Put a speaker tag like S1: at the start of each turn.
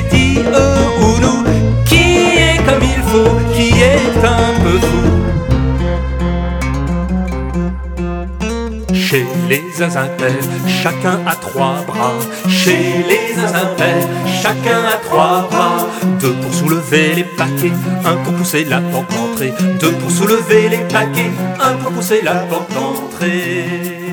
S1: petit Ounou qui est comme il faut, qui est un peu fou. Chez les zinzintels, chacun a 3 bras. Chez les zinzintels, chacun a 3 bras. 2 pour soulever les paquets, 1 pour pousser la porte d'entrée. 2 pour soulever les paquets, 1 pour pousser la porte d'entrée.